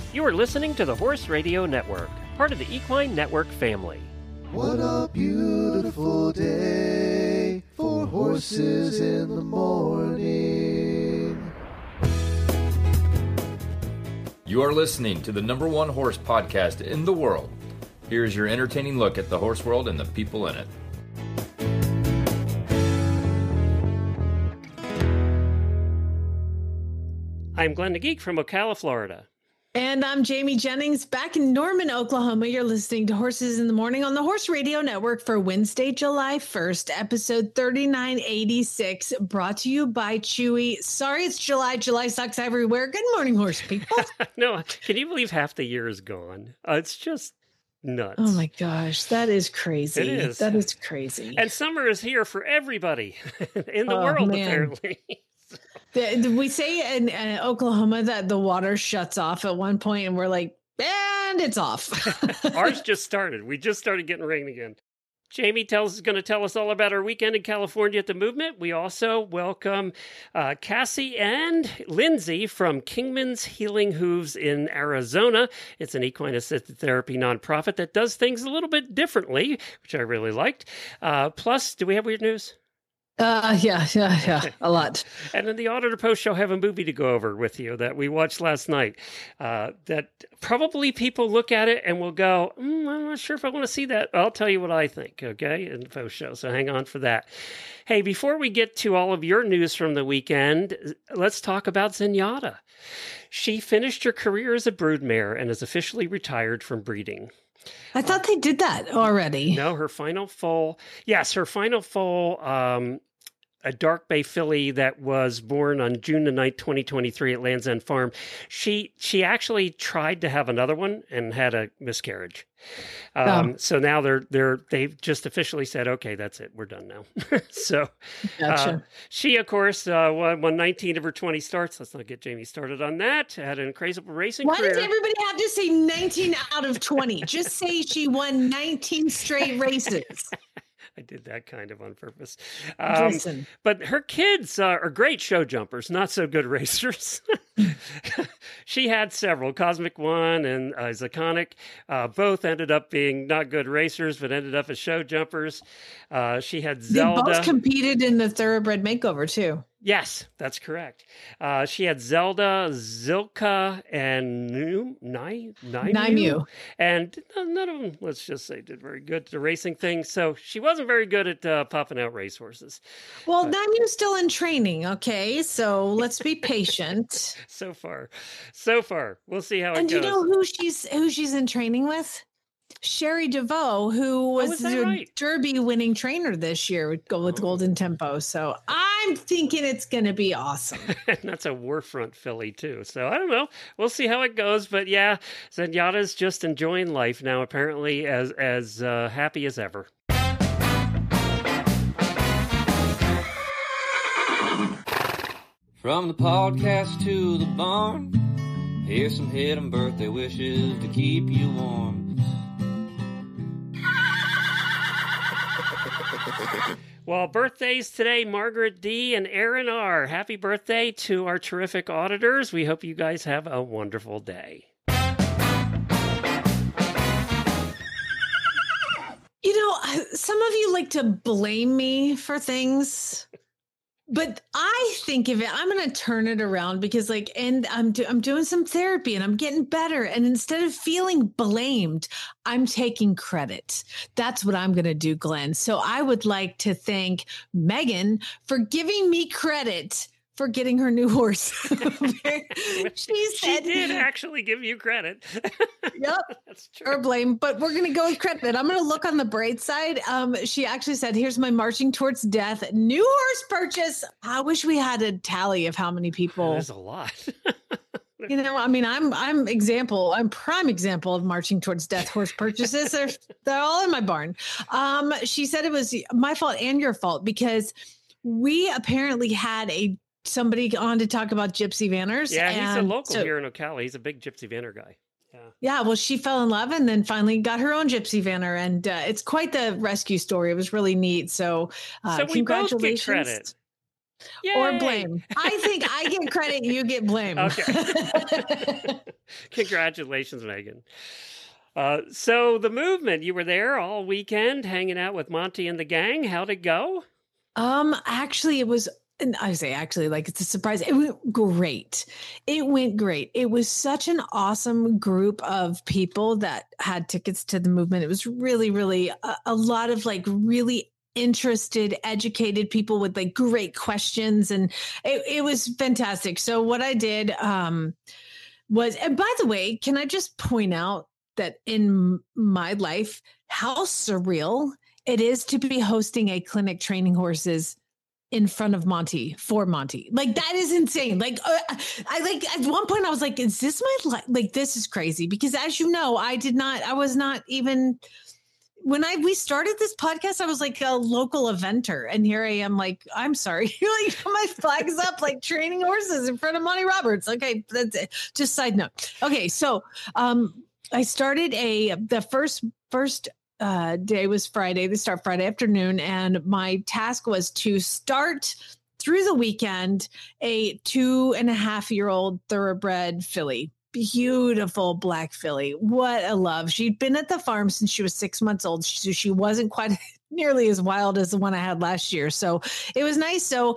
You are listening to the Horse Radio Network, part of the Equine Network family. What a beautiful day for horses in the morning. You are listening to the #1 horse podcast in the world. Here's your entertaining look at the horse world and the people in it. I'm Glenn the Geek from Ocala, Florida. And I'm Jamie Jennings back in Norman, Oklahoma. You're listening to Horses in the Morning on the Horse Radio Network for Wednesday, July 1st, episode 3986, brought to you by Chewy. Sorry, it's July. July sucks everywhere. Good morning, horse people. No, can you believe half the year is gone? It's just nuts. Oh my gosh, that is crazy. It is. That is crazy. And summer is here for everybody in the world, man. apparently. We say in Oklahoma that the water shuts off at one point, and we're like, and it's off. Ours just started. We just started getting rain again. Jamie is going to tell us all about our weekend in California at the Movement. We also welcome Cassie and Lindsay from Kingman's Healing Hooves in Arizona. It's an equine-assisted therapy nonprofit that does things a little bit differently, which I really liked. Plus, do we have weird news? Yeah, a lot. And in the Auditor Post Show, I have a movie to go over with you that we watched last night that probably people look at it and will go, I'm not sure if I want to see that. I'll tell you what I think, okay, in the post show. So hang on for that. Hey, before we get to all of your news from the weekend, let's talk about Zenyatta. She finished her career as a broodmare and is officially retired from breeding. I thought they did that already. No, her final foal, a dark bay filly that was born on June the 9th, 2023 at Land's End Farm. She actually tried to have another one and had a miscarriage. So now they've just officially said, okay, that's it. We're done now. So Gotcha. She, of course, won 19 of her 20 starts. Let's not get Jamie started on that. Had an incredible racing Why career. does everybody have to say 19 out of 20? Just say she won 19 straight races. I did that kind of on purpose. Listen. But her kids are great show jumpers, not so good racers. She had several, Cosmic One and Zaconic. Both ended up being not good racers, but ended up as show jumpers. She had Zelda. They both competed in the Thoroughbred Makeover, too. Yes, that's correct. She had Zelda, Zilka, and Naimu. And none of them, let's just say, did very good at the racing thing. So she wasn't very good at popping out racehorses. Well, Naimu's still in training, okay? So let's be patient. So far. We'll see how it goes. And do you know who she's in training with? Sherry DeVoe, who was the Derby winning trainer this year with Golden Tempo. So I'm thinking it's going to be awesome. And that's a war front filly too. So I don't know. We'll see how it goes. But yeah, Zenyatta's just enjoying life now, apparently as happy as ever. From the podcast to the barn, here's some hidden birthday wishes to keep you warm. Well, birthdays today, Margaret D. and Aaron R. Happy birthday to our terrific auditors. We hope you guys have a wonderful day. You know, some of you like to blame me for things. But I think of it, I'm going to turn it around because and I'm doing some therapy and I'm getting better. And instead of feeling blamed, I'm taking credit. That's what I'm going to do, Glenn. So I would like to thank Megan for giving me credit for getting her new horse. She did actually give you credit. Yep. That's true. Or blame, but we're going to go with credit. I'm going to look on the bright side. She actually said, here's my marching towards death new horse purchase. I wish we had a tally of how many people. There's a lot. You know, I mean, I'm prime example of marching towards death horse purchases. They're all in my barn. She said it was my fault and your fault because we apparently had somebody on to talk about Gypsy Vanners. Yeah, he's a local here in Ocala. He's a big Gypsy Vanner guy. Yeah, well, she fell in love and then finally got her own Gypsy Vanner, and it's quite the rescue story. It was really neat. So we both get credit. or Yay! blame. I think I get credit, you get blame. Okay. Congratulations, Megan. So the movement, you were there all weekend hanging out with Monty and the gang. How'd it go? Actually, it was, and I say actually, like it's a surprise. It went great. It went great. It was such an awesome group of people that had tickets to the movement. It was really, really a lot of like really interested, educated people with like great questions. And it was fantastic. So what I did was, and by the way, can I just point out that in my life, how surreal it is to be hosting a clinic training horses in front of Monty, for Monty. Like that is insane. Like I like at one point I was like, is this my life? Like this is crazy because as you know, I was not even when we started this podcast, I was like a local eventer. And here I am like, I'm sorry. Like my flag's up like training horses in front of Monty Roberts. Okay. That's it. Just side note. Okay. So I started the first day was Friday. They start Friday afternoon. And my task was to start through the weekend a 2.5-year-old thoroughbred filly. Beautiful black filly. What a love. She'd been at the farm since she was 6 months old. So she wasn't quite nearly as wild as the one I had last year. So it was nice. So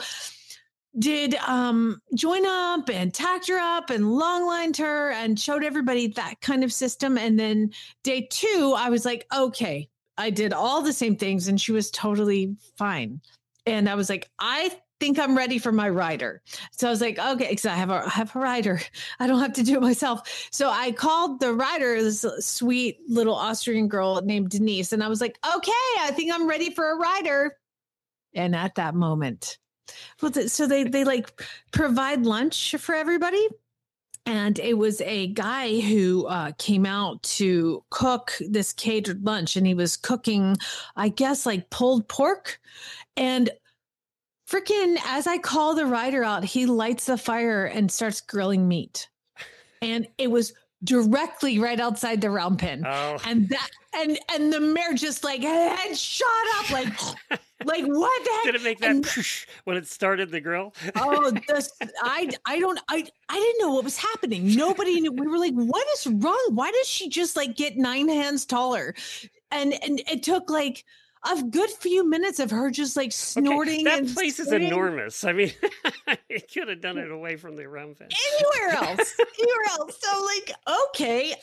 did join up and tacked her up and long lined her and showed everybody that kind of system. And then day 2, I was like, okay, I did all the same things and she was totally fine. And I was like, I think I'm ready for my rider. So I was like, okay, because I have a rider. I don't have to do it myself. So I called the rider, this sweet little Austrian girl named Denise. And I was like, okay, I think I'm ready for a rider. And at that moment, so they like provide lunch for everybody. And it was a guy who came out to cook this catered lunch and he was cooking, I guess, like pulled pork. And freaking, as I call the rider out, he lights the fire and starts grilling meat. And it was directly right outside the round pen. Oh. And that, and the mare just like head shot up like what the heck? Did it make that when it started the grill? Oh, I didn't know what was happening. Nobody knew. We were like, what is wrong? Why does she just like get 9 hands taller? And it took like a good few minutes of her just like snorting. Okay, that place is enormous. I mean, you could have done it away from the round pen. Anywhere else. So like, okay,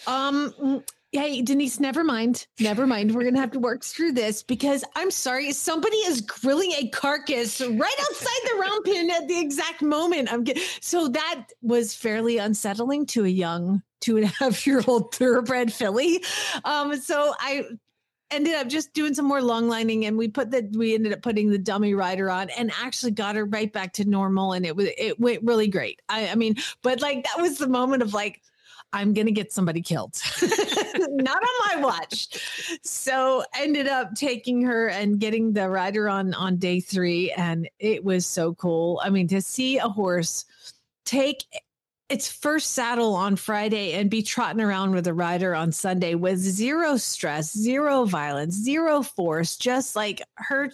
hey, Denise, never mind. We're going to have to work through this because I'm sorry. Somebody is grilling a carcass right outside the round pen at the exact moment. So that was fairly unsettling to a young 2.5-year-old thoroughbred filly. So I ended up just doing some more long lining and we ended up putting the dummy rider on and actually got her right back to normal. And it went really great. I mean, but like, that was the moment of like, I'm going to get somebody killed, not on my watch. So ended up taking her and getting the rider on day 3. And it was so cool. I mean, to see a horse take its first saddle on Friday and be trotting around with a rider on Sunday with zero stress, zero violence, zero force, just like her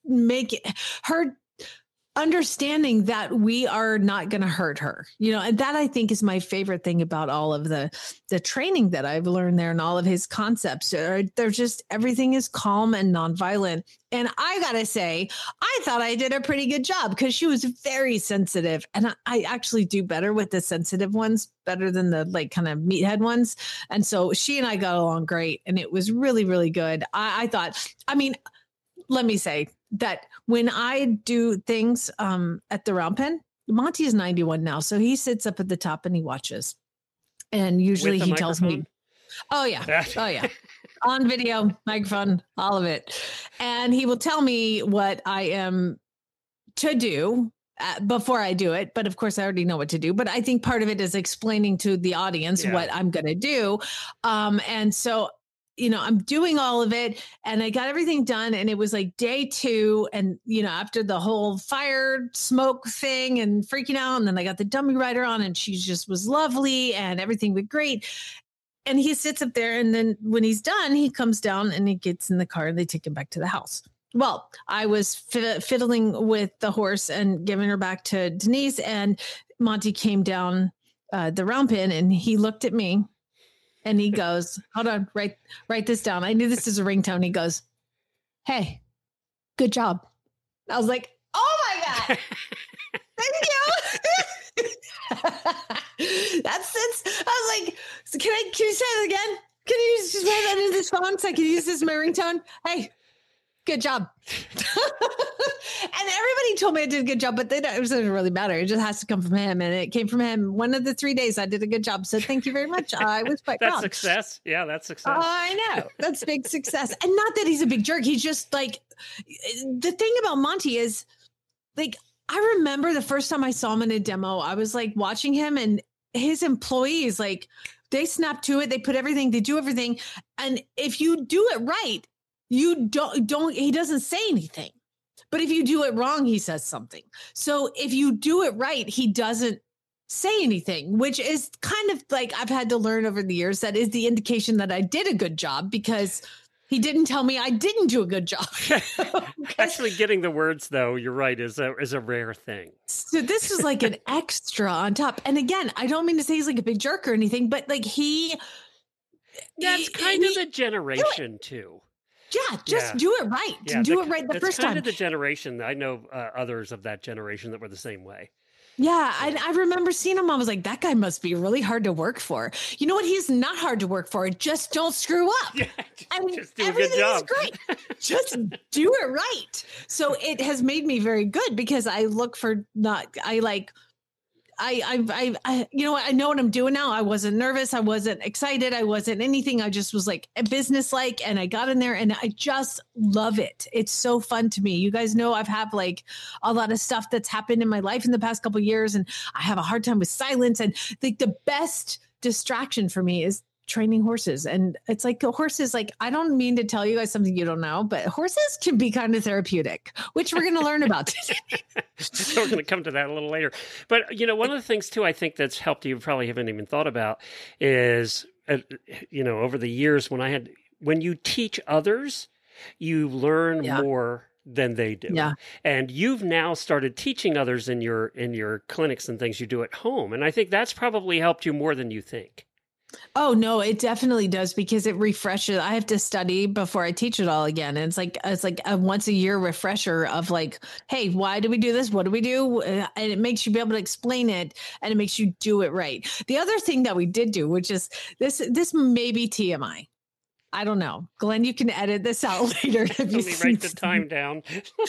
understanding that we are not going to hurt her, and that I think is my favorite thing about all of the training that I've learned there and all of his concepts. They're just, everything is calm and nonviolent. And I got to say, I thought I did a pretty good job because she was very sensitive. And I actually do better with the sensitive ones, better than the like kind of meathead ones. And so she and I got along great. And it was really, really good. I thought, I mean, let me say that when I do things at the round pen, Monty is 91 now. So he sits up at the top and he watches. And usually he tells me, oh yeah. On video, microphone, all of it. And he will tell me what I am to do before I do it. But of course I already know what to do. But I think part of it is explaining to the audience what I'm going to do. And so I'm doing all of it and I got everything done. And it was like day 2. And, after the whole fire smoke thing and freaking out. And then I got the dummy rider on and she just was lovely and everything was great. And he sits up there. And then when he's done, he comes down and he gets in the car and they take him back to the house. Well, I was fiddling with the horse and giving her back to Denise, and Monty came down the round pin, and he looked at me, and he goes, "Hold on, write this down. I knew this is a ringtone." He goes, "Hey, good job." I was like, "Oh my god, thank you." That's I was like, so can you say that again? Can you just write that into this phone so I can use this as my ringtone? Hey, good job. And everybody told me I did a good job, but it doesn't really matter. It just has to come from him. And it came from him. One of the 3 days I did a good job. So thank you very much. I was quite That's proud. success. Yeah, that's success. I know. That's big success. And not that he's a big jerk. He's just like, the thing about Monty is, like, I remember the first time I saw him in a demo, I was like watching him, and his employees, like, they snap to it. They put everything, they do everything. And if you do it right, you don't, he doesn't say anything. But if you do it wrong, he says something. So if you do it right, he doesn't say anything, which is kind of like, I've had to learn over the years, that is the indication that I did a good job, because he didn't tell me I didn't do a good job. Actually, getting the words, though, you're right, is a rare thing. So this is like an extra on top. And again, I don't mean to say he's like a big jerk or anything, but like that's kind of the generation too. Yeah, just do it right. Yeah, do it right the first time. That's kind of the generation. I know others of that generation that were the same way. Yeah, I remember seeing him. I was like, that guy must be really hard to work for. You know what? He's not hard to work for. Just don't screw up. Yeah, just do a good job. Is great. Just do it right. So it has made me very good, because I look for you know what? I know what I'm doing now. I wasn't nervous. I wasn't excited. I wasn't anything. I just was like business-like, and I got in there, and I just love it. It's so fun to me. You guys know I've had like a lot of stuff that's happened in my life in the past couple of years, and I have a hard time with silence. And like the best distraction for me is training horses. And it's like horses, like, I don't mean to tell you guys something you don't know, but horses can be kind of therapeutic, which we're going to learn about today. So we're going to come to that a little later. But, you know, one of the things too, I think that's helped you probably haven't even thought about is, you know, over the years when you teach others, you learn more than they do. Yeah. And you've now started teaching others in your clinics and things you do at home. And I think that's probably helped you more than you think. Oh, no, it definitely does, because it refreshes. I have to study before I teach it all again. And it's like a once a year refresher of like, hey, why do we do this? What do we do? And it makes you be able to explain it, and it makes you do it right. The other thing that we did do, which is this may be TMI. I don't know. Glenn, you can edit this out later. If you write the time down.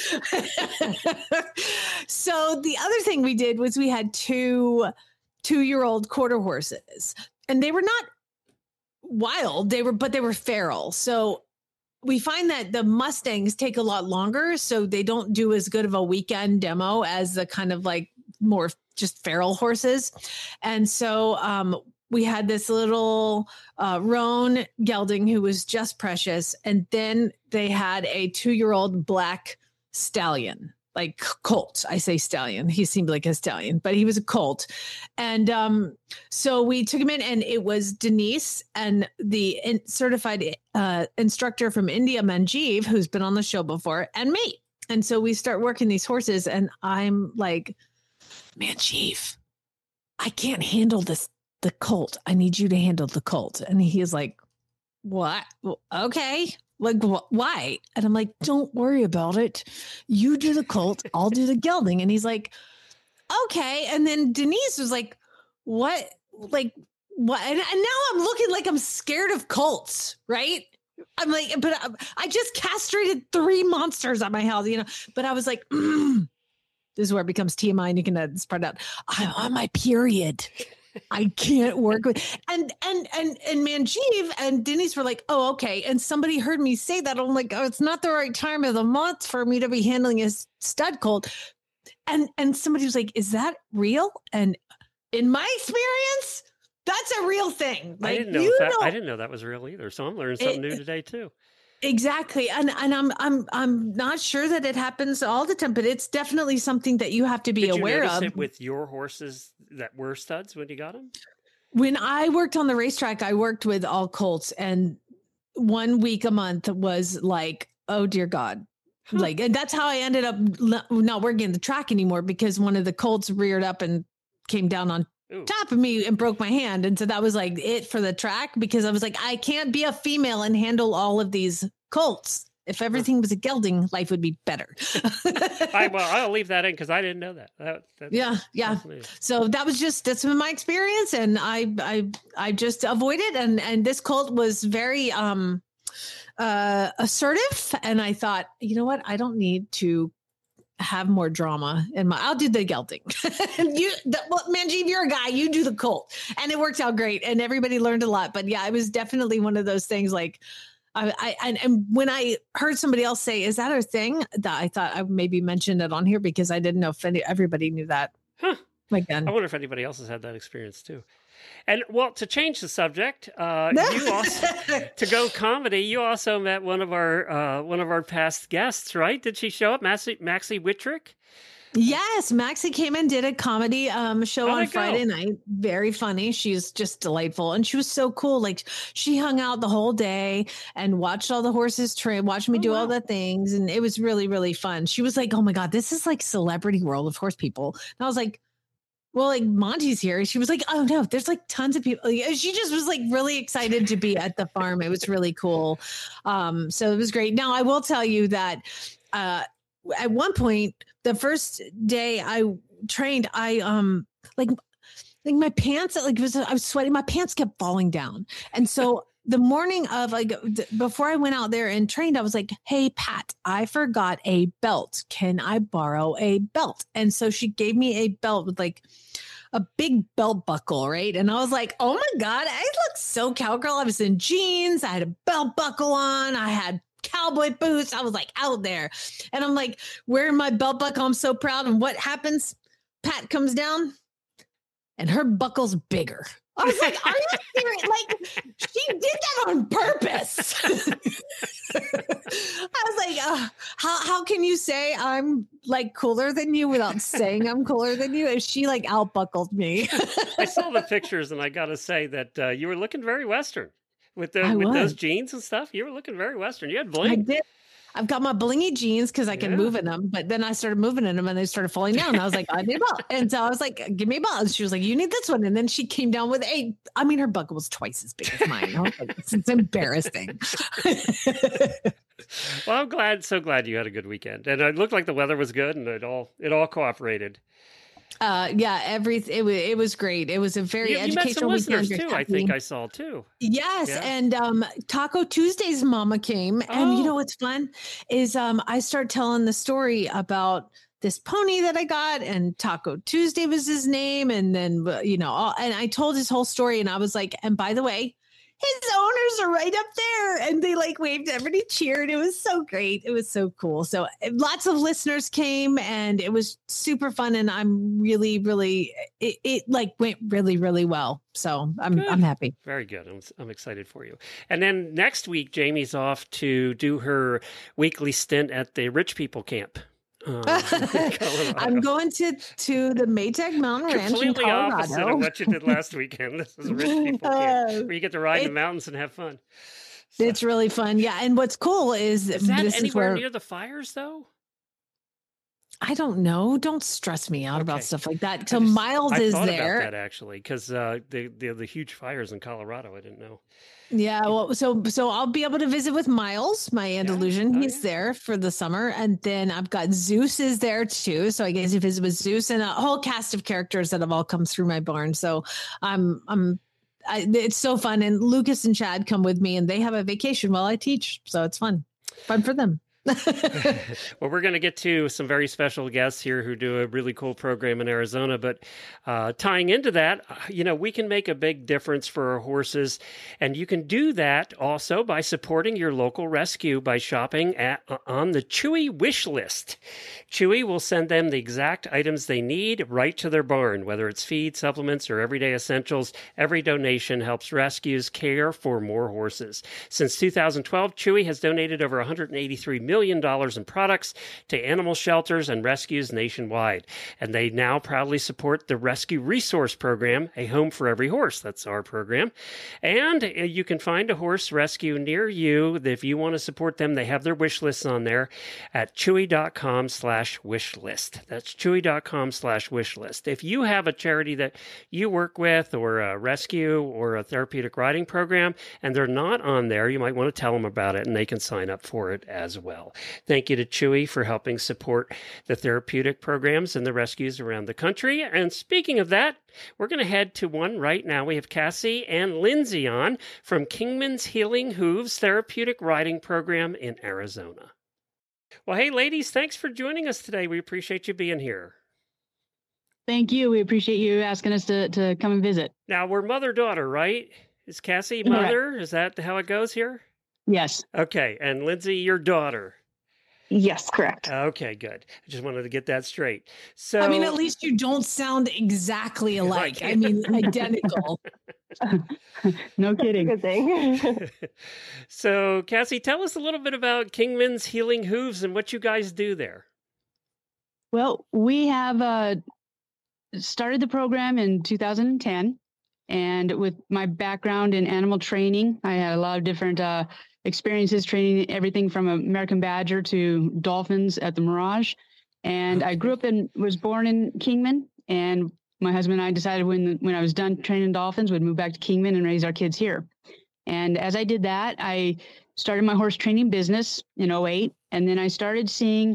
So the other thing we did was we had two-year-old quarter horses. And they were not wild, but they were feral. So we find that the Mustangs take a lot longer, so they don't do as good of a weekend demo as the kind of like more just feral horses. And so we had this little roan gelding who was just precious. And then they had a 2-year-old black stallion. Like colt. I say stallion. He seemed like a stallion, but he was a colt. And so we took him in, and it was Denise and the certified instructor from India, Manjeev, who's been on the show before, and me. And so we start working these horses, and I'm like, Manjeev, I can't handle the colt. I need you to handle the colt. And he's like, what? Well, okay. Like, why? And I'm like, don't worry about it. You do the colt, I'll do the gelding. And he's like, okay. And then Denise was like, what? Like, what? And now I'm looking like I'm scared of colts, right? I'm like, but I just castrated 3 monsters at my house, you know? But I was like, this is where it becomes TMI, and you can edit this part out. I'm on my period. I can't work with, and Manjeev and Denise were like, oh, okay. And somebody heard me say that. I'm like, oh, it's not the right time of the month for me to be handling a stud colt. And somebody was like, is that real? And in my experience, that's a real thing. Like, I didn't know that was real either. So I'm learning something new today too. Exactly. And I'm not sure that it happens all the time, but it's definitely something that you have to be aware of. Did you notice it with your horses that were studs when you got them? When I worked on the racetrack, I worked with all colts, and 1 week a month was like, oh dear God, Like, and that's how I ended up not working at the track anymore, because one of the colts reared up and came down on Ooh. top of me and broke my hand. And so that was like it for the track, because I was like, I can't be a female and handle all of these colts. If everything was a gelding, life would be better. I'll leave that in because I didn't know that. That's Yeah. fascinating. So that's been my experience, and I just avoid it. And this colt was very assertive, and I thought, you know what, I don't need to have more drama in I'll do the gelding. Manjeev, you're a guy, you do the colt, and it worked out great, and everybody learned a lot. But yeah, it was definitely one of those things like. And when I heard somebody else say, "Is that a thing?" that I thought I maybe mentioned it on here, because I didn't know if everybody knew that. Huh. Again, I wonder if anybody else has had that experience too. And well, to change the subject, you also to go comedy. You also met one of our past guests, right? Did she show up, Maxie Whitrick? Yes, Maxie came and did a comedy show How'd on it go? Friday night. Very funny. She's just delightful. And she was so cool. Like, she hung out the whole day and watched all the horses train, watched me do all the things. And it was really, really fun. She was like, oh my God, this is like celebrity world of horse people. And I was like, well, like, Monty's here. She was like, oh no, there's like tons of people. She just was like really excited to be at the farm. It was really cool. So it was great. Now, I will tell you that at one point, the first day I trained, I like my pants, I was sweating, my pants kept falling down. And so the morning of before I went out there and trained, I was like, hey, Pat, I forgot a belt. Can I borrow a belt? And so she gave me a belt with like a big belt buckle, right? And I was like, oh my God, I look so cowgirl. I was in jeans, I had a belt buckle on, I had cowboy boots. I was like out there, and I'm like wearing my belt buckle. I'm so proud. And what happens? Pat comes down and her buckle's bigger. I was like, are you serious? Like, she did that on purpose. I was like, how can you say I'm like cooler than you without saying I'm cooler than you? And she like outbuckled me. I saw the pictures, and I got to say that you were looking very Western with those jeans and stuff. You were looking very Western. You had bling. I did. I've got my blingy jeans because I can move in them, but then I started moving in them and they started falling down. I was like, I need a belt. And so I was like, give me a belt. And she was like, you need this one. And then she came down with her buckle was twice as big as mine. I was like, it's embarrassing. Well, I'm so glad you had a good weekend. And it looked like the weather was good and it all cooperated. It was great. It was a very educational met some weekend listeners too. I think I saw too. Yes, Yeah. and Taco Tuesday's mama came, and you know what's fun is I start telling the story about this pony that I got, and Taco Tuesday was his name, and then and I told his whole story, and I was like, and by the way, his owners are right up there, and they like waved, everybody cheered. It was so great. It was so cool. So lots of listeners came, and it was super fun. And I'm really, really, it like went really, really well. So I'm happy. Very good. I'm excited for you. And then next week, Jamie's off to do her weekly stint at the Rich People Camp. I'm going to the Maytag Mountain Ranch in Completely Colorado. opposite of what you did last weekend. This is a Rich People Camp where you get to ride in the mountains and have fun. So, it's really fun. Yeah. And what's cool is that this anywhere near the fires though? I don't know. Don't stress me out about stuff like that. So Miles I is thought there. about that actually, because the huge fires in Colorado. I didn't know. Yeah, well, so I'll be able to visit with Miles, my Andalusian. He's there for the summer, and then I've got Zeus is there too. So I guess you visit with Zeus and a whole cast of characters that have all come through my barn. So it's so fun. And Lucas and Chad come with me, and they have a vacation while I teach, so it's fun for them. Well, we're going to get to some very special guests here who do a really cool program in Arizona. But tying into that, we can make a big difference for our horses. And you can do that also by supporting your local rescue by shopping on the Chewy wish list. Chewy will send them the exact items they need right to their barn, whether it's feed, supplements, or everyday essentials. Every donation helps rescues care for more horses. Since 2012, Chewy has donated over 183 million million in products to animal shelters and rescues nationwide. And they now proudly support the Rescue Resource Program, A Home for Every Horse. That's our program. And you can find a horse rescue near you. If you want to support them, they have their wish lists on there at chewy.com/wishlist. That's chewy.com/wishlist. If you have a charity that you work with, or a rescue or a therapeutic riding program, and they're not on there, you might want to tell them about it and they can sign up for it as well. Thank you to Chewy for helping support the therapeutic programs and the rescues around the country. And speaking of that, we're going to head to one right now. We have Cassie and Lindsay on from Kingman's Healing Hooves Therapeutic Riding Program in Arizona. Well, hey, ladies, thanks for joining us today. We appreciate you being here. Thank you. We appreciate you asking us to come and visit. Now, we're mother-daughter, right? Is Cassie mother? Right. Is that how it goes here? Yes. Okay. And Lindsay, your daughter? Yes, correct. Okay, good. I just wanted to get that straight. So, I mean, at least you don't sound exactly alike. I mean, identical. No kidding. Good thing. So, Cassie, tell us a little bit about Kingman's Healing Hooves and what you guys do there. Well, we have started the program in 2010, and with my background in animal training, I had a lot of different experiences training everything from American Badger to dolphins at the Mirage. And I grew up was born in Kingman, and my husband and I decided when I was done training dolphins, we'd move back to Kingman and raise our kids here. And as I did that, I started my horse training business in 2008, and then I started seeing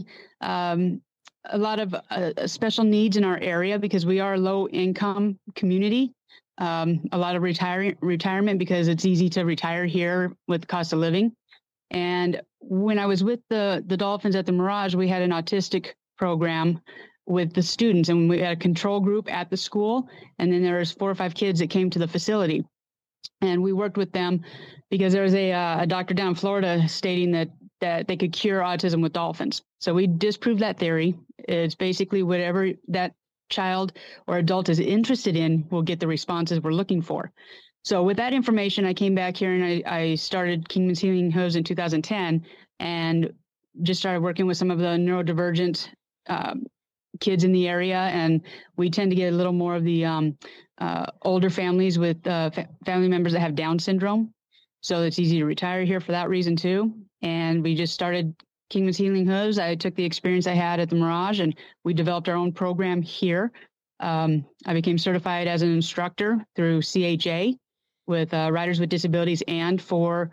a lot of special needs in our area because we are a low income community. A lot of retirement because it's easy to retire here with cost of living. And when I was with the Dolphins at the Mirage, we had an autistic program with the students, and we had a control group at the school. And then there was 4 or 5 kids that came to the facility, and we worked with them because there was a doctor down in Florida stating that they could cure autism with dolphins. So we disproved that theory. It's basically whatever that child or adult is interested in will get the responses we're looking for. So with that information, I came back here and I started Kingman's Healing Hooves in 2010 and just started working with some of the neurodivergent kids in the area. And we tend to get a little more of the older families with family members that have Down syndrome. So it's easy to retire here for that reason too. And we just started Kingman's Healing Hooves. I took the experience I had at the Mirage and we developed our own program here. I became certified as an instructor through CHA with riders with disabilities and for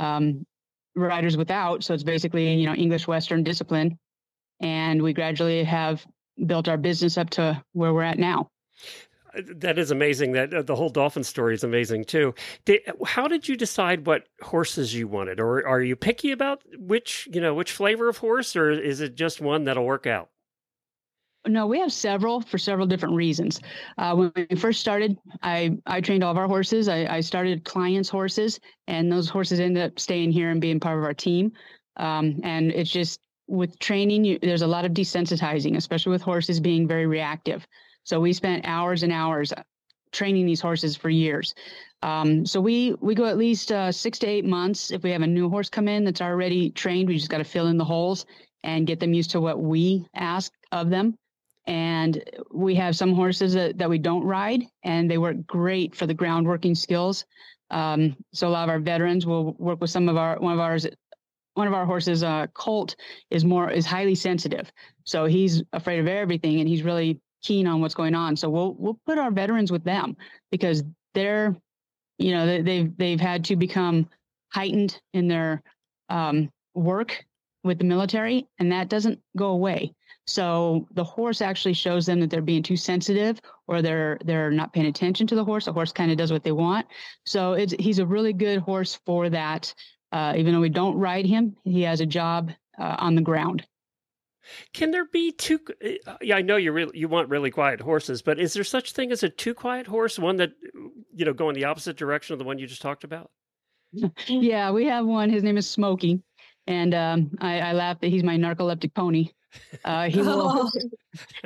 riders without. So it's basically, English Western discipline. And we gradually have built our business up to where we're at now. That is amazing. That the whole dolphin story is amazing too. How did you decide what horses you wanted, or are you picky about which flavor of horse, or is it just one that'll work out? No, we have several for several different reasons. When we first started, I trained all of our horses. I started clients' horses, and those horses ended up staying here and being part of our team. And it's just with training, there's a lot of desensitizing, especially with horses being very reactive. So we spent hours and hours training these horses for years. So we go at least 6 to 8 months. If we have a new horse come in that's already trained, we just got to fill in the holes and get them used to what we ask of them. And we have some horses that we don't ride, and they work great for the ground working skills. So a lot of our veterans will work with one of our horses, Colt, is highly sensitive. So he's afraid of everything, and he's really keen on what's going on. So we'll put our veterans with them because they've had to become heightened in their work with the military, and that doesn't go away. So the horse actually shows them that they're being too sensitive, or they're not paying attention to the horse. The horse kind of does what they want. So he's a really good horse for that. Even though we don't ride him, he has a job on the ground. Can there be two? I know you want really quiet horses, but is there such thing as a too quiet horse? One that go in the opposite direction of the one you just talked about? Yeah, we have one. His name is Smokey, and I laugh that he's my narcoleptic pony. He will.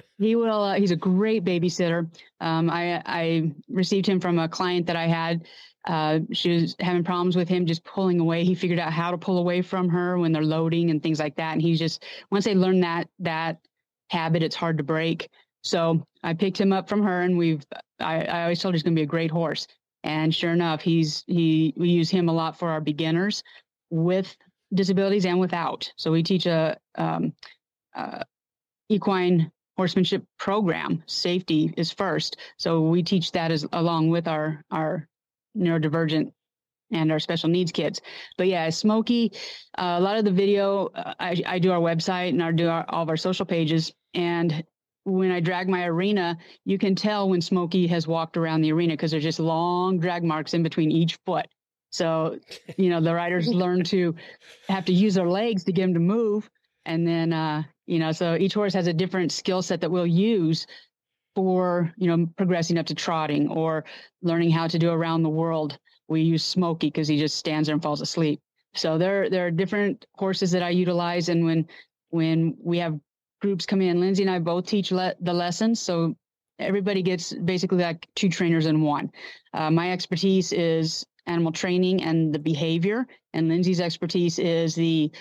He's a great babysitter. I received him from a client that I had. She was having problems with him just pulling away. He figured out how to pull away from her when they're loading and things like that. And he's just, once they learn that habit, it's hard to break. So I picked him up from her, and I always told her he's going to be a great horse. And sure enough, we use him a lot for our beginners with disabilities and without. So we teach a equine horsemanship program. Safety is first. So we teach that along with our neurodivergent and our special needs kids. But yeah, Smokey, a lot of the video, I do our website and all of our social pages. And when I drag my arena, you can tell when Smokey has walked around the arena because there's just long drag marks in between each foot. So, the riders learn to have to use their legs to get them to move. And then, so each horse has a different skill set that we'll use for, progressing up to trotting or learning how to do around the world. We use Smokey because he just stands there and falls asleep. So there are different horses that I utilize. And when we have groups come in, Lindsay and I both teach the lessons. So everybody gets basically like two trainers in one. My expertise is animal training and the behavior, and Lindsay's expertise is the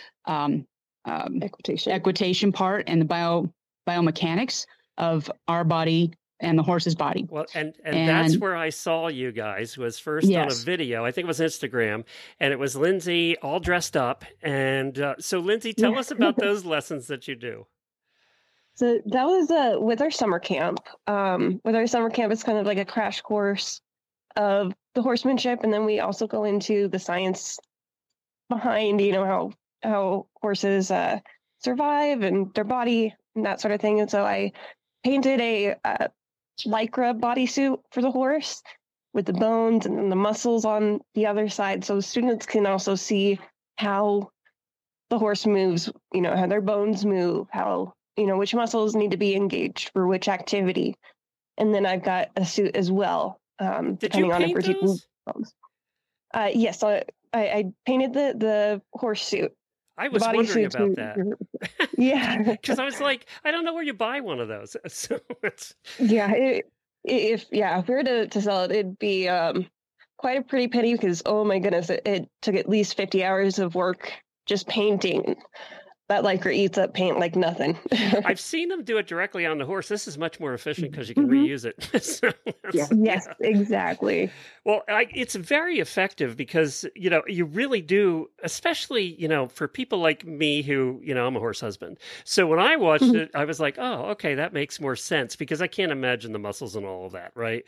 equitation part and the biomechanics of our body and the horse's body. Well, and that's where I saw you guys was first on a video. I think it was Instagram, and it was Lindsay all dressed up. And so Lindsay, tell us about those lessons that you do. So that was with our summer camp. With our summer camp, it's kind of like a crash course of the horsemanship, and then we also go into the science behind, how horses survive and their body and that sort of thing. And so I painted a lycra bodysuit for the horse with the bones and then the muscles on the other side, so students can also see how the horse moves, how their bones move, how which muscles need to be engaged for which activity. And then I've got a suit as well, depending on if we're teaching bones. Yes, I painted the horse suit. I was wondering about that. Yeah. Because I was like, I don't know where you buy one of those. So if we were to sell it, it'd be quite a pretty penny because, oh my goodness, it took at least 50 hours of work just painting. That lycra eats up paint like nothing. I've seen them do it directly on the horse. This is much more efficient because you can reuse it. So yes, exactly. Well, it's very effective because, you really do, especially, for people like me who, I'm a horse husband. So when I watched it, I was like, oh, okay, that makes more sense because I can't imagine the muscles and all of that, right?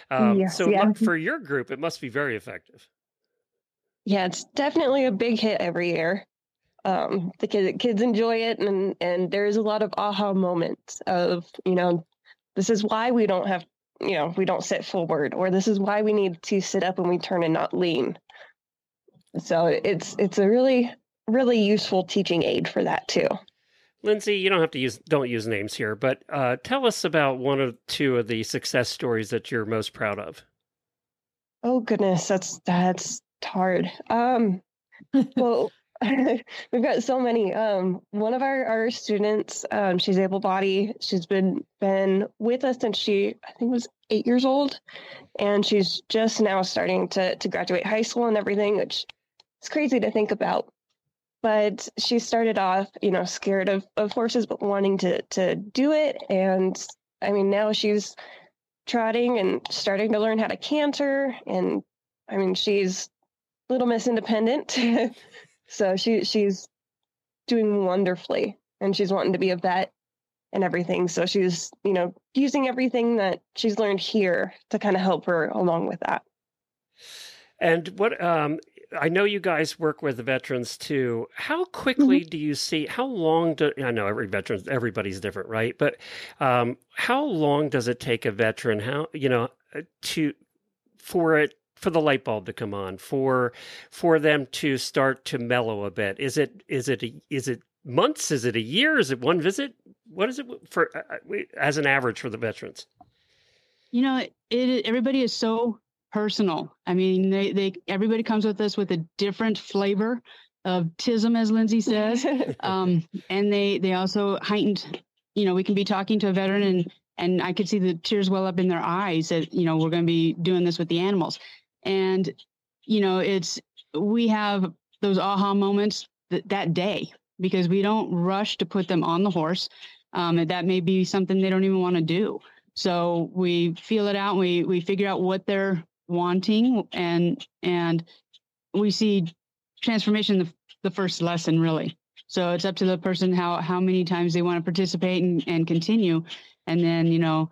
For your group, it must be very effective. Yeah, it's definitely a big hit every year. The kids enjoy it, and there's a lot of aha moments of, this is why we don't have, we don't sit forward, or this is why we need to sit up and we turn and not lean. So it's a really, really useful teaching aid for that too. Lindsay, you don't use names here, but tell us about one or two of the success stories that you're most proud of. Oh goodness, that's hard. Well. We've got so many. One of our students, she's able-bodied. She's been with us since I think was 8 years old, and she's just now starting to graduate high school and everything, which is crazy to think about. But she started off, scared of horses, but wanting to do it. And I mean, now she's trotting and starting to learn how to canter. And I mean, she's Little Miss Independent. So she's doing wonderfully, and she's wanting to be a vet and everything. So she's, using everything that she's learned here to kind of help her along with that. And what, I know you guys work with the veterans too. How quickly do you see, I know everybody's different, right? But how long does it take a veteran, for the light bulb to come on, for them to start to mellow a bit? Is it months? Is it a year? Is it one visit? What is it for as an average for the veterans? Everybody is so personal. I mean, everybody comes with us with a different flavor of TISM, as Lindsay says, and they also heightened. We can be talking to a veteran and I could see the tears well up in their eyes that we're going to be doing this with the animals. And, we have those aha moments that day, because we don't rush to put them on the horse. And that may be something they don't even want to do. So we feel it out. We figure out what they're wanting, and we see transformation the first lesson, really. So it's up to the person how many times they want to participate and continue. And then,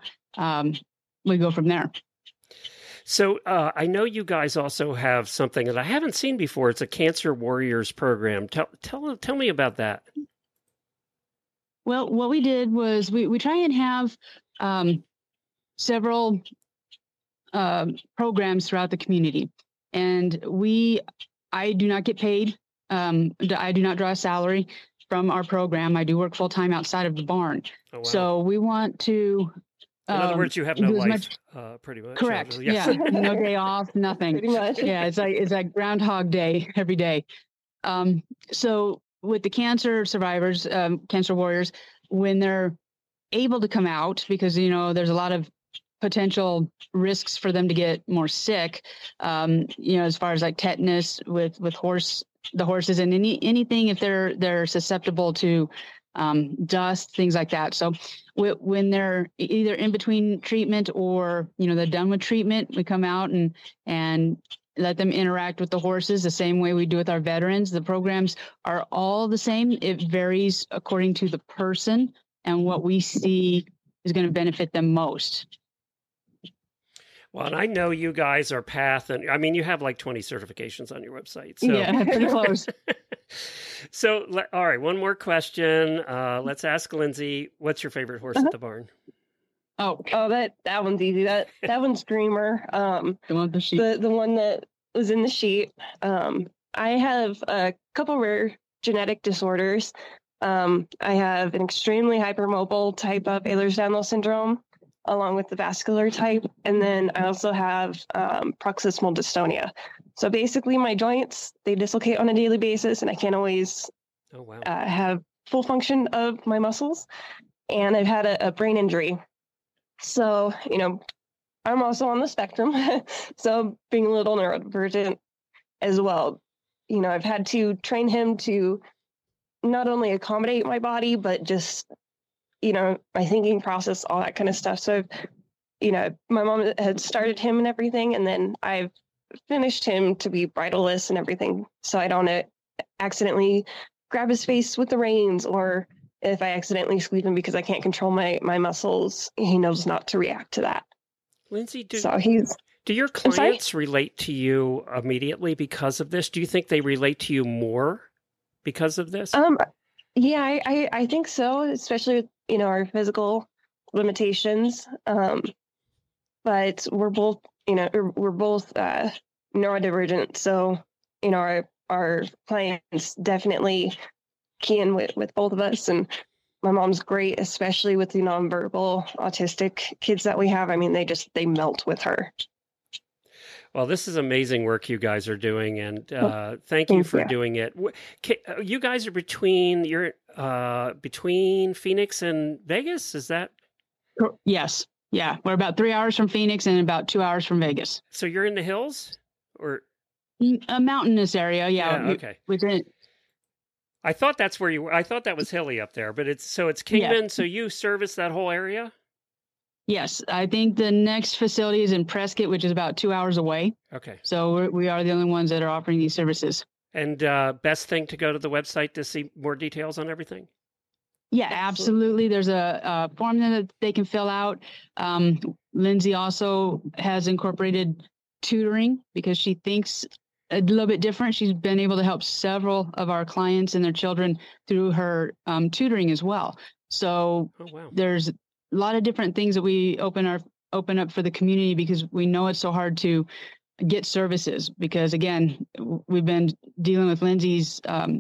we go from there. So I know you guys also have something that I haven't seen before. It's a Cancer Warriors program. Tell me about that. Well, what we did was we try and have several programs throughout the community. And I do not get paid. I do not draw a salary from our program. I do work full time outside of the barn. Oh, wow. So we want to. In other words, you have no life, pretty much. Correct. Yeah. No day off, nothing. Pretty much. Yeah. It's like Groundhog Day every day. So with the cancer survivors, Cancer Warriors, when they're able to come out, because, there's a lot of potential risks for them to get more sick, as far as like tetanus with the horses, and anything if they're susceptible to dust, things like that. So when they're either in between treatment or, they're done with treatment, we come out and let them interact with the horses the same way we do with our veterans. The programs are all the same. It varies according to the person and what we see is going to benefit them most. Well, and I know you guys are PATH, and I mean, you have like 20 certifications on your website. So. Yeah, pretty close. So, all right, one more question. Let's ask Lindsay, what's your favorite horse at the barn? Oh, that one's easy. That one's Dreamer. The one with the sheep. The one that was in the sheet. I have a couple rare genetic disorders. I have an extremely hypermobile type of Ehlers-Danlos syndrome, along with the vascular type. And then I also have paroxysmal dystonia. So basically my joints, they dislocate on a daily basis, and I can't always have full function of my muscles. And I've had a brain injury. So, I'm also on the spectrum. So being a little neurodivergent as well, I've had to train him to not only accommodate my body, but just my thinking process, all that kind of stuff. So, my mom had started him and everything, and then I've finished him to be bridleless and everything. So I don't accidentally grab his face with the reins, or if I accidentally squeeze him because I can't control my muscles, he knows not to react to that. Lindsay, do your clients relate to you immediately because of this? Do you think they relate to you more because of this? Yeah, I think so, especially with, our physical limitations. But we're both, neurodivergent. So, our clients definitely keen with both of us. And my mom's great, especially with the nonverbal autistic kids that we have. I mean, they melt with her. Well, this is amazing work you guys are doing, and thank you for doing it. You guys are between Phoenix and Vegas, is that? Yes. Yeah, we're about 3 hours from Phoenix and about 2 hours from Vegas. So you're in the hills, or a mountainous area? Yeah. Okay. I thought that's where you were. I thought that was hilly up there, but it's Kingman. Yeah. So you service that whole area? Yes, I think the next facility is in Prescott, which is about 2 hours away. Okay. So we are the only ones that are offering these services. And best thing to go to the website to see more details on everything? Yeah, absolutely. There's a form that they can fill out. Lindsay also has incorporated tutoring because she thinks a little bit different. She's been able to help several of our clients and their children through her tutoring as well. So there's a lot of different things that we open up for the community, because we know it's so hard to get services, because again, we've been dealing with Lindsay's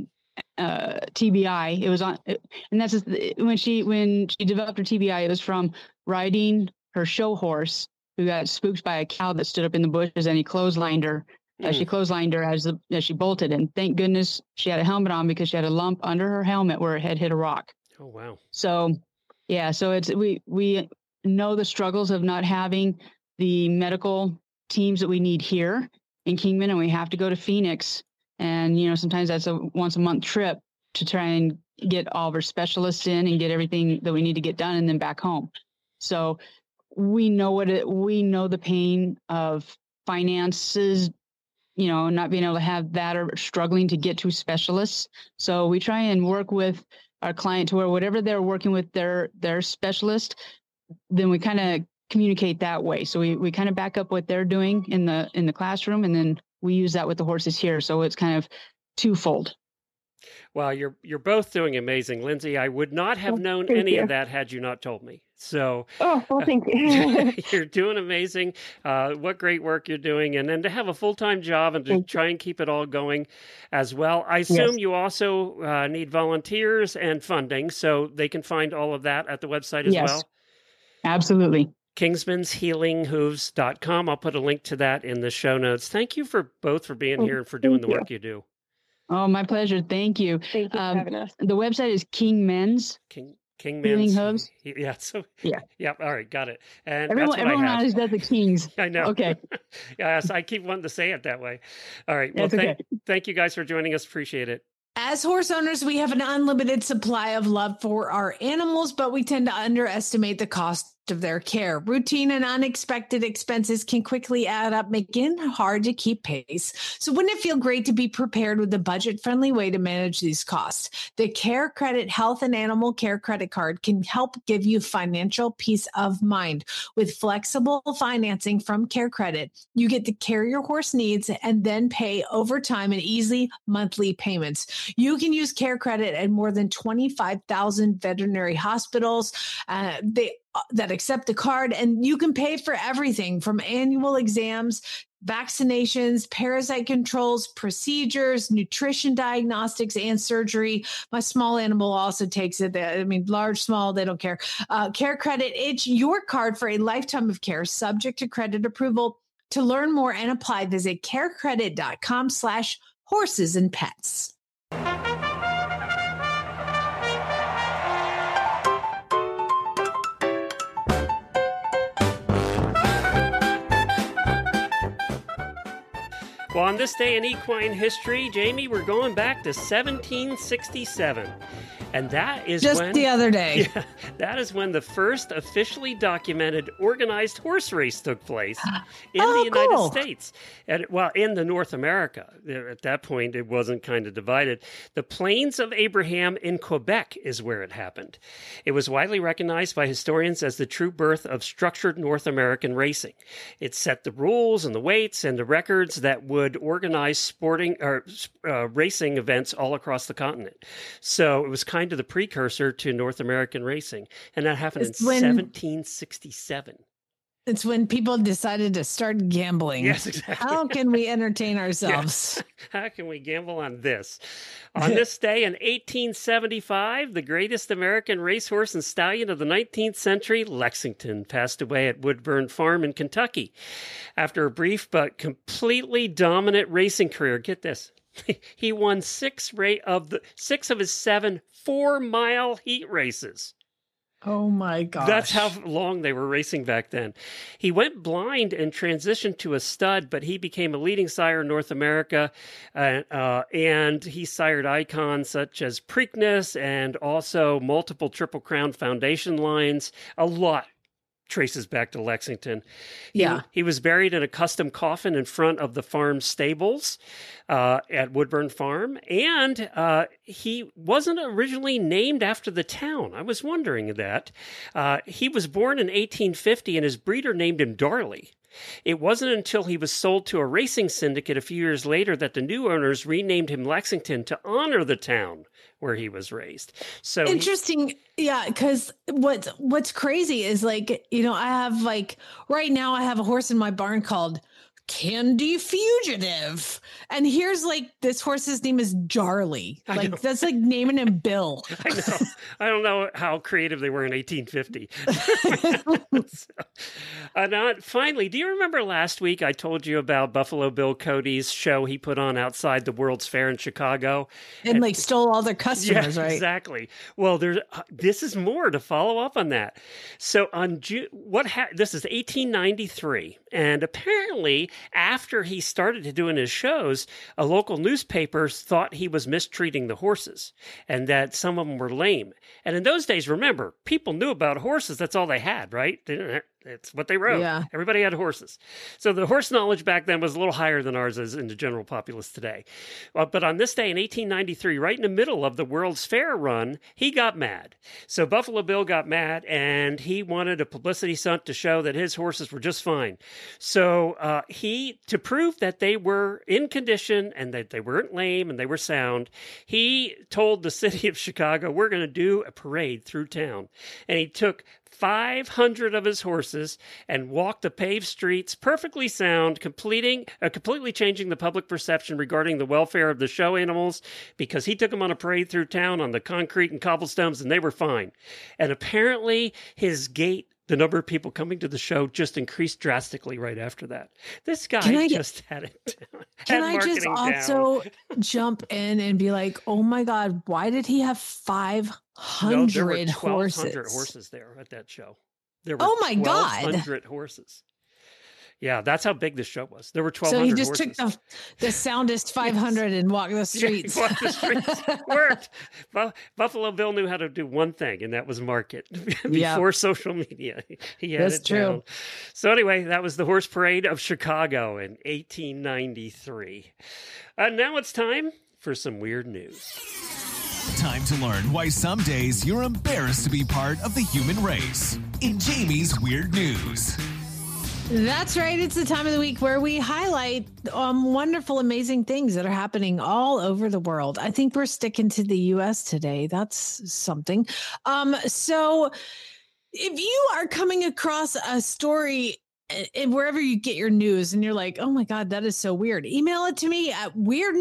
TBI. It was on, and that's just, when she developed her TBI, it was from riding her show horse, who got spooked by a cow that stood up in the bushes, and he clotheslined her. She clotheslined her as she bolted, and thank goodness she had a helmet on, because she had a lump under her helmet where her head hit a rock. Oh wow! So, yeah, so it's we know the struggles of not having the medical teams that we need here, in Kingman, and we have to go to Phoenix. And, you know, sometimes that's a once a month trip to try and get all of our specialists in and get everything that we need to get done and then back home. So we know we know the pain of finances, you know, not being able to have that or struggling to get to specialists. So we try and work with our client to where whatever they're working with their specialist, then we kind of communicate that way. So we kind of back up what they're doing in the classroom, and then we use that with the horses here. So it's kind of twofold. Well, you're both doing amazing, Lindsay. I would not have known thank any you. of that had you not told me. So Oh, well, thank you. you're doing amazing. What great work you're doing. And then to have a full-time job and to Thank you. try and keep it all going as well. I assume Yes. you also need volunteers and funding, so they can find all of that at the website as Yes. well. Absolutely. KingsmansHealingHooves.com. I'll put a link to that in the show notes. Thank you for both for being Oh, here and for doing thank the you. work you do. Oh, my pleasure. Thank you. Thank you for having us. The website is King Men's. King Healing Men's Hooves? Yeah. So Yeah. Yep. All right. Got it. And Everyone that's what I had. always does the Kings. I know. Okay. Yes, I keep wanting to say it that way. All right. Well, That's okay. thank you guys for joining us. Appreciate it. As horse owners, we have an unlimited supply of love for our animals, but we tend to underestimate the cost of their care. Routine and unexpected expenses can quickly add up, making it hard to keep pace. So wouldn't it feel great to be prepared with a budget-friendly way to manage these costs? The Care Credit Health and Animal Care Credit Card can help give you financial peace of mind. With flexible financing from Care Credit, you get the care your horse needs and then pay over time in easy monthly payments. You can use Care Credit at more than 25,000 veterinary hospitals that accept the card, and you can pay for everything from annual exams, vaccinations, parasite controls, procedures, nutrition diagnostics, and surgery. My small animal also takes it. I mean, large, small, they don't care. Care Credit, it's your card for a lifetime of care, subject to credit approval. To learn more and apply, visit carecredit.com/horses and pets. Well, on this day in equine history, Jamie, we're going back to 1767. And that is Just when the other day. Yeah, that is when the first officially documented organized horse race took place in the United cool. States. And, well, in the North America. At that point, it wasn't kind of divided. The Plains of Abraham in Quebec is where it happened. It was widely recognized by historians as the true birth of structured North American racing. It set the rules and the weights and the records that would organize sporting or racing events all across the continent. So it was kind of the precursor to North American racing, and that happened It's in when- 1767. It's when people decided to start gambling. Yes, exactly. How can we entertain ourselves? How can we gamble on this? On this day in 1875, the greatest American racehorse and stallion of the 19th century, Lexington, passed away at Woodburn Farm in Kentucky. After a brief but completely dominant racing career, get this, he won six of his 7 4-mile heat races. Oh my gosh. That's how long they were racing back then. He went blind and transitioned to a stud, but he became a leading sire in North America, and he sired icons such as Preakness and also multiple Triple Crown Foundation lines. A lot traces back to Lexington. He was buried in a custom coffin in front of the farm stables at Woodburn Farm, and he wasn't originally named after the town. I was wondering that. He was born in 1850, and his breeder named him Darley. It wasn't until he was sold to a racing syndicate a few years later that the new owners renamed him Lexington to honor the town where he was raised. So interesting. Yeah, because what's crazy is, like, you know, I have, like, right now I have a horse in my barn called Candy Fugitive, and here's, like, this horse's name is Jarly. Like, that's like naming him Bill. I know. I don't know how creative they were in 1850. Finally, do you remember last week I told you about Buffalo Bill Cody's show he put on outside the World's Fair in Chicago? And like stole all their customers, right? Exactly. Well, this is more to follow up on that. So on this is 1893, and apparently after he started doing his shows, a local newspaper thought he was mistreating the horses and that some of them were lame. And in those days, remember, people knew about horses. That's all they had, right? It's what they rode. Yeah. Everybody had horses. So the horse knowledge back then was a little higher than ours is in the general populace today. But on this day in 1893, right in the middle of the World's Fair run, he got mad. So Buffalo Bill got mad, and he wanted a publicity stunt to show that his horses were just fine. So to prove that they were in condition and that they weren't lame and they were sound, he told the city of Chicago, we're going to do a parade through town. And he took 500 of his horses and walked the paved streets perfectly sound, completely changing the public perception regarding the welfare of the show animals, because he took them on a parade through town on the concrete and cobblestones and they were fine. And apparently his gait, the number of people coming to the show, just increased drastically right after that. This guy just had it down. Can I just also jump in and be like, oh my God, why did he have 500 there were 1,200 horses? horses there at that show. There were Oh my God. 1,200 horses. Yeah, that's how big the show was. There were 1,200 So he just horses. took the soundest 500 and walked the streets. Yeah, he walked the streets. Worked. Buffalo Bill knew how to do one thing, and that was market before social media. He had That's it true. down. So anyway, that was the Horse Parade of Chicago in 1893. Now it's time for some weird news. Time to learn why some days you're embarrassed to be part of the human race. In Jamie's Weird News. That's right. It's the time of the week where we highlight wonderful, amazing things that are happening all over the world. I think we're sticking to the U.S. today. That's something. So if you are coming across a story wherever you get your news and you're like, oh my God, that is so weird, email it to me at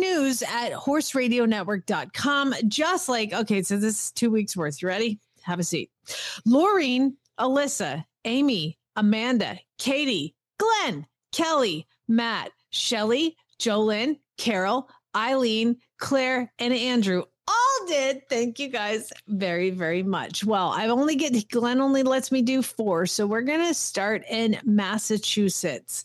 weirdnews@horseradionetwork.com. Just like, okay, so this is 2 weeks worth. You ready? Have a seat. Laureen, Alyssa, Amy, Amanda, Katie, Glenn, Kelly, Matt, Shelly, Jolynn, Carol, Eileen, Claire, and Andrew all did. Thank you guys very, very much. Well, Glenn only lets me do 4. So we're going to start in Massachusetts.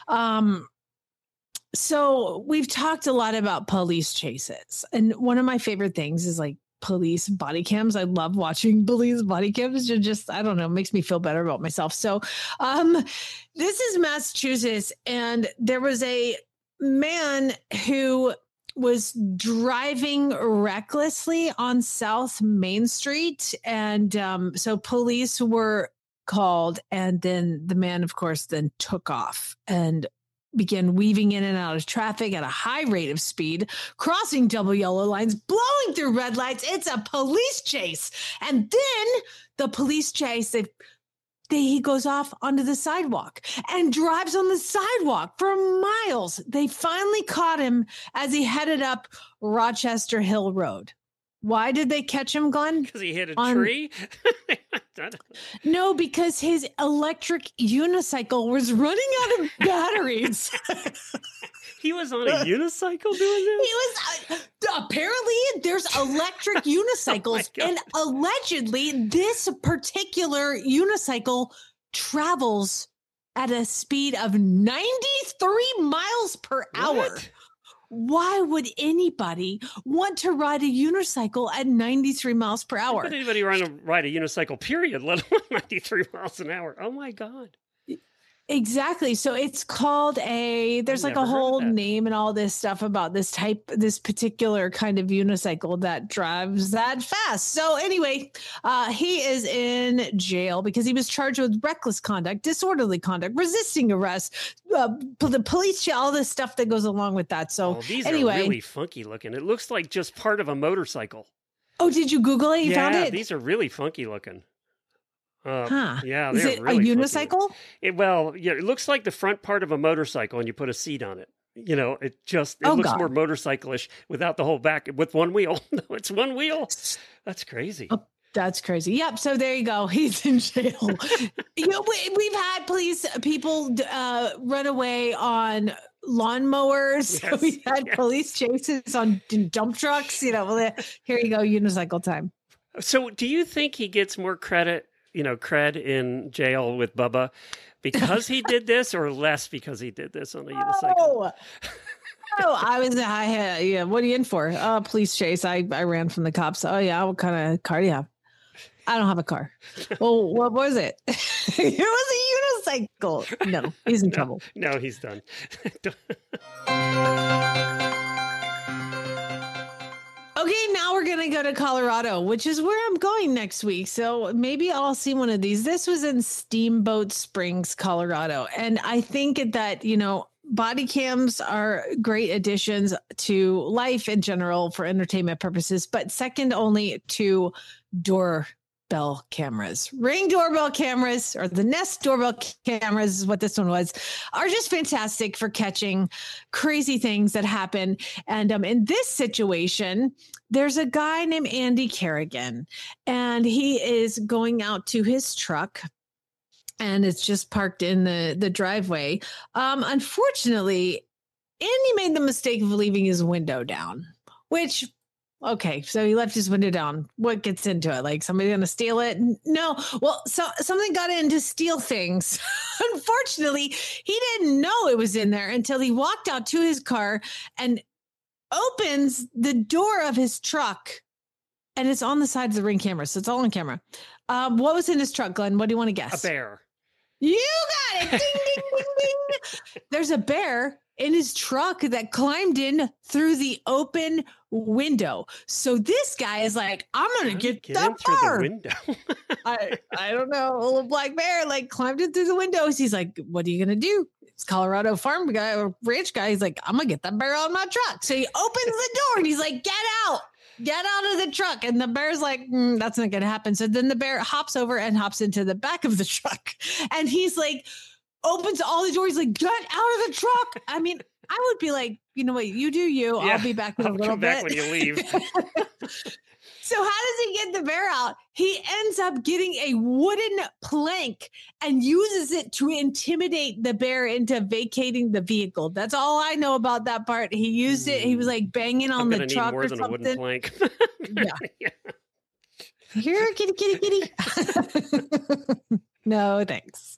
So we've talked a lot about police chases. And one of my favorite things is like police body cams. I love watching police body cams. It just, I don't know, makes me feel better about myself. So this is Massachusetts, and there was a man who was driving recklessly on South Main Street. And so police were called, and then the man, of course, then took off and began weaving in and out of traffic at a high rate of speed, crossing double yellow lines, blowing through red lights. It's a police chase. And then the police chase, he goes off onto the sidewalk and drives on the sidewalk for miles. They finally caught him as he headed up Rochester Hill Road. Why did they catch him, Glenn? Because he hit a tree? No, because his electric unicycle was running out of batteries. He was on a unicycle doing this? He was apparently there's electric unicycles, and allegedly this particular unicycle travels at a speed of 93 miles per hour. What? Why would anybody want to ride a unicycle at 93 miles per hour? Why would anybody ride a unicycle, period, let alone 93 miles an hour? Oh, my God. Exactly. So it's called there's like a whole name and all this stuff about this particular kind of unicycle that drives that fast. So anyway, he is in jail because he was charged with reckless conduct, disorderly conduct, resisting arrest, the police, all this stuff that goes along with that. So these anyway, are really funky looking. It looks like just part of a motorcycle. Oh, did you Google it? You found it? These are really funky looking. Yeah, is it really a unicycle? It looks like the front part of a motorcycle, and you put a seat on it. You know, it looks more motorcyclish without the whole back with one wheel. No, it's one wheel. That's crazy. Oh, that's crazy. Yep. So there you go. He's in jail. We've had people run away on lawnmowers. Yes, We've had police chases on dump trucks. Here you go. Unicycle time. So do you think he gets more credit cred in jail with Bubba because he did this, or less because he did this on a unicycle? Yeah. What are you in for? Police chase. I ran from the cops. Oh yeah. What kind of car do you have? I don't have a car. Well, what was it? It was a unicycle. No, he's in trouble. No, he's done. Okay, now we're going to go to Colorado, which is where I'm going next week. So maybe I'll see one of these. This was in Steamboat Springs, Colorado. And I think that, body cams are great additions to life in general for entertainment purposes, but second only to doorbell cameras. Ring doorbell cameras, or the Nest doorbell cameras is what this one was, are just fantastic for catching crazy things that happen. And in this situation, there's a guy named Andy Kerrigan, and he is going out to his truck, and it's just parked in the driveway. Unfortunately, Andy made the mistake of leaving his window down, which, okay, so he left his window down. What gets into it? Like somebody going to steal it? No. Well, so something got in to steal things. Unfortunately, he didn't know it was in there until he walked out to his car and opens the door of his truck, and it's on the side of the Ring camera. So it's all on camera. What was in his truck, Glenn? What do you want to guess? A bear. You got it. Ding, ding, ding, ding. There's a bear in his truck that climbed in through the open window. So this guy is like, I'm going to get that through the window. I don't know. A little black bear climbed in through the windows. He's like, what are you going to do? It's Colorado farm guy, a ranch guy. He's like, I'm going to get that bear on my truck. So he opens the door and he's like, get out of the truck. And the bear's like, that's not going to happen. So then the bear hops over and hops into the back of the truck. And he's like, opens all the doors. He's like, get out of the truck. I mean, I would be like, you know what, you do you. Yeah, I'll be back in a little bit. Back when you leave. So how does he get the bear out? He ends up getting a wooden plank and uses it to intimidate the bear into vacating the vehicle. That's all I know about that part. He used it. He was like banging on the truck or something. A wooden plank. Yeah. Here, kitty. No, thanks.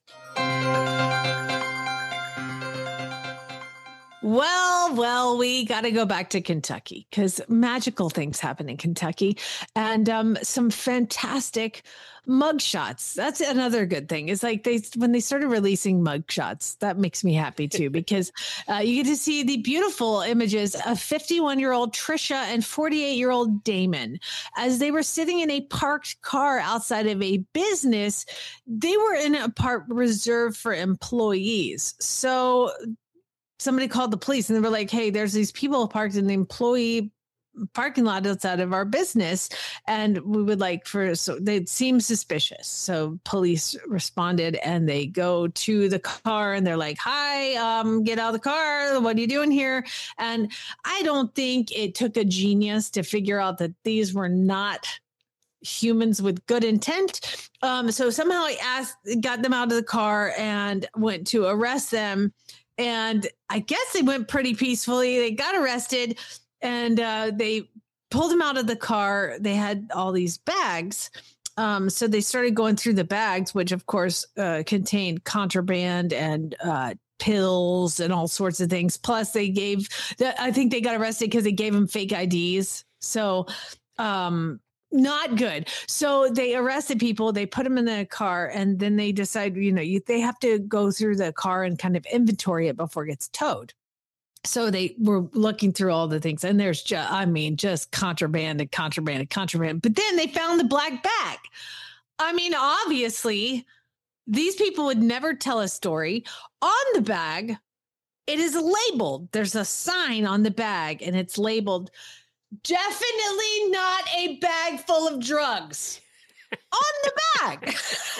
Well, we got to go back to Kentucky because magical things happen in Kentucky, and some fantastic mugshots. That's another good thing. It's like when they started releasing mugshots, that makes me happy too, because you get to see the beautiful images of 51-year-old Trisha and 48-year-old Damon as they were sitting in a parked car outside of a business. They were in a part reserved for employees. So somebody called the police and they were like, hey, there's these people parked in the employee parking lot outside of our business, and we would like so they seem suspicious. So police responded and they go to the car and they're like, hi, get out of the car. What are you doing here? And I don't think it took a genius to figure out that these were not humans with good intent. So somehow he got them out of the car and went to arrest them. And I guess they went pretty peacefully. They got arrested and they pulled him out of the car. They had all these bags. So they started going through the bags, which of course contained contraband and pills and all sorts of things. Plus I think they got arrested because they gave him fake IDs. So not good. So they arrested people, they put them in the car, and then they decide, they have to go through the car and kind of inventory it before it gets towed. So they were looking through all the things, and there's just contraband. But then they found the black bag. I mean, obviously, these people would never tell a story. On the bag, it is labeled. There's a sign on the bag, and it's labeled, definitely not a bag full of drugs. On the bag.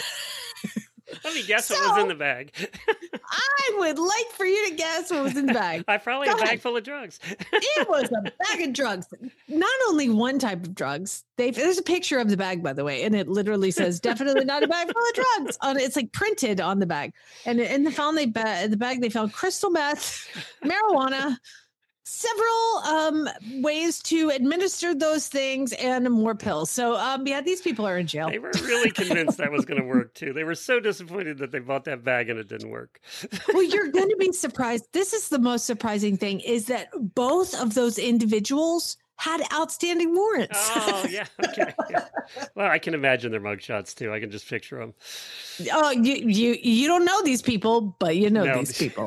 Let me guess what was in the bag. I would like for you to guess what was in the bag. Probably a bag full of drugs. It was a bag of drugs. Not only one type of drugs. There's a picture of the bag, by the way, and it literally says, definitely not a bag full of drugs. It's like printed on the bag. And in the bag, they found crystal meth, marijuana, several ways to administer those things and more pills. So yeah, these people are in jail. They were really convinced that was going to work too. They were so disappointed that they bought that bag and it didn't work. Well, you're going to be surprised. This is the most surprising thing, is that both of those individuals had outstanding warrants. Oh, yeah. Okay. Yeah. Well, I can imagine their mugshots too. I can just picture them. Oh, you don't know these people, but you know these people.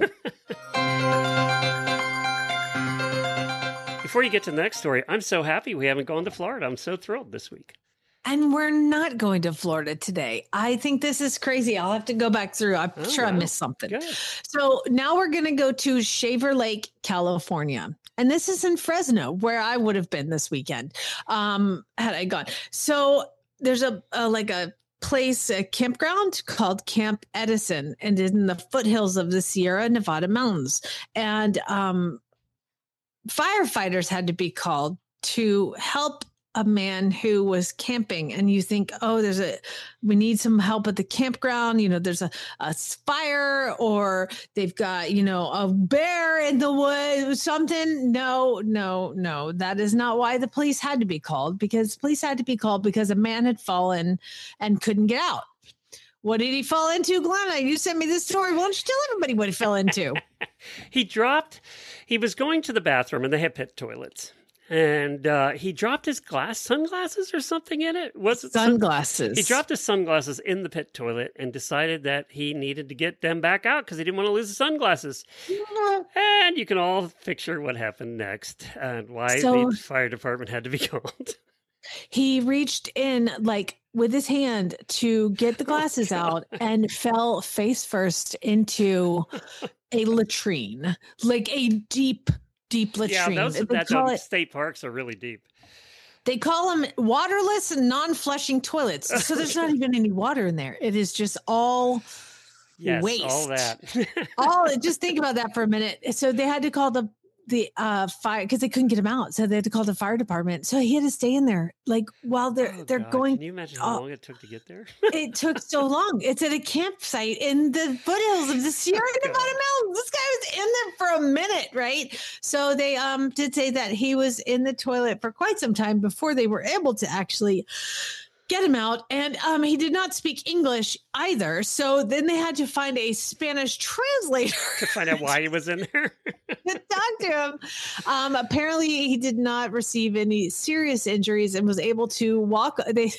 Before you get to the next story, I'm so happy we haven't gone to Florida. I'm so thrilled this week. And we're not going to Florida today. I think this is crazy. I'll have to go back through. I'm sure I missed something. Good. So now we're going to go to Shaver Lake, California. And this is in Fresno, where I would have been this weekend had I gone. So there's a place, a campground called Camp Edison, and in the foothills of the Sierra Nevada mountains. And firefighters had to be called to help a man who was camping. And you think, oh, we need some help at the campground. You know, there's a fire, or they've got, a bear in the woods, something. No. That is not why the police had to be called, because police had to be called because a man had fallen and couldn't get out. What did he fall into, Glenna? You sent me this story. Why don't you tell everybody what he fell into? He was going to the bathroom, and they had pit toilets. And he dropped his sunglasses or something in it. Was it sunglasses? He dropped his sunglasses in the pit toilet and decided that he needed to get them back out because he didn't want to lose his sunglasses. And you can all picture what happened next and why the fire department had to be called. He reached in with his hand to get the glasses out and fell face first into a latrine, like a deep latrine. Yeah, state parks are really deep. They call them waterless and non-flushing toilets. So there's not even any water in there. It is just all waste. All that. Just think about that for a minute. So they had to call the fire because they couldn't get him out. So they had to call the fire department. So he had to stay in there while they're going. Can you imagine how long it took to get there? It took so long. It's at a campsite in the foothills of the Sierra Nevada mountains. This guy was in there for a minute, right? So they did say that he was in the toilet for quite some time before they were able to actually get him out. And he did not speak English either. So then they had to find a Spanish translator to find out why he was in there. To talk to him. Apparently he did not receive any serious injuries and was able to walk. This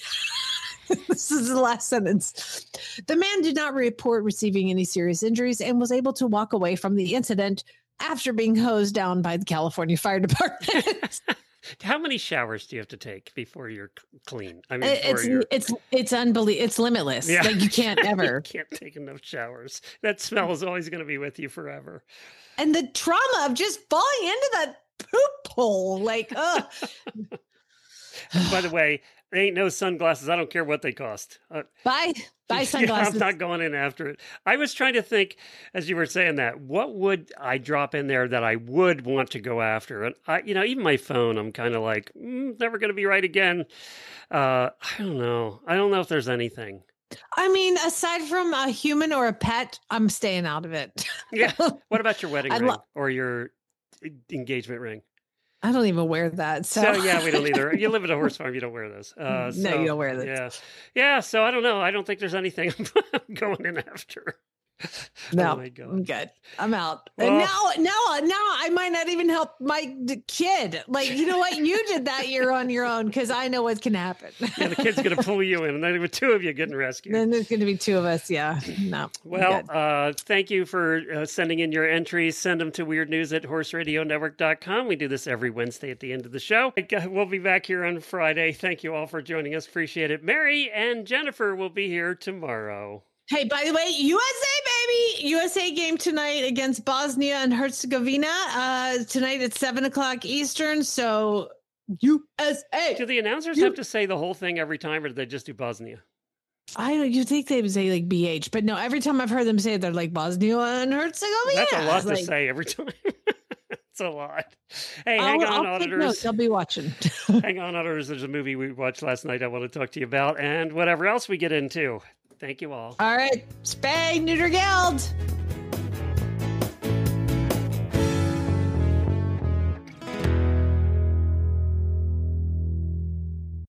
is the last sentence. The man did not report receiving any serious injuries and was able to walk away from the incident after being hosed down by the California Fire Department. How many showers do you have to take before you're clean? I mean, it's unbelievable. It's limitless. Yeah. You can't ever. You can't take enough showers. That smell is always going to be with you forever. And the trauma of just falling into that poop hole, ugh. By the way, there ain't no sunglasses. I don't care what they cost. Buy sunglasses. I'm not going in after it. I was trying to think, as you were saying that, what would I drop in there that I would want to go after? And even my phone, I'm kind of like, never going to be right again. I don't know. I don't know if there's anything. I mean, aside from a human or a pet, I'm staying out of it. Yeah. What about your wedding ring or your engagement ring? I don't even wear that. So yeah, we don't either. You live at a horse farm, you don't wear those. No, you don't wear those. Yeah. Yeah. So I don't know. I don't think there's anything I'm going in after. No, oh my God. I'm good. I'm out. Well, and now I might not even help my kid. You know what? You did that. You're on your own because I know what can happen. Yeah, the kid's going to pull you in, and then with two of you getting rescued. Then there's going to be two of us. Yeah. No. Well, thank you for sending in your entries. Send them to weirdnews@horseradionetwork.com. We do this every Wednesday at the end of the show. We'll be back here on Friday. Thank you all for joining us. Appreciate it. Mary and Jennifer will be here tomorrow. Hey, by the way, USA, baby! USA game tonight against Bosnia and Herzegovina. Tonight at 7:00 Eastern. So, USA. Do the announcers have to say the whole thing every time, or do they just do Bosnia? You think they would say BH, but no, every time I've heard them say it, they're like Bosnia and Herzegovina. That's a lot to say every time. It's a lot. Hey, hang on, auditors. I'll be watching. Hang on, auditors. There's a movie we watched last night I want to talk to you about, and whatever else we get into. Thank you all. All right. Spay, neuter, geld.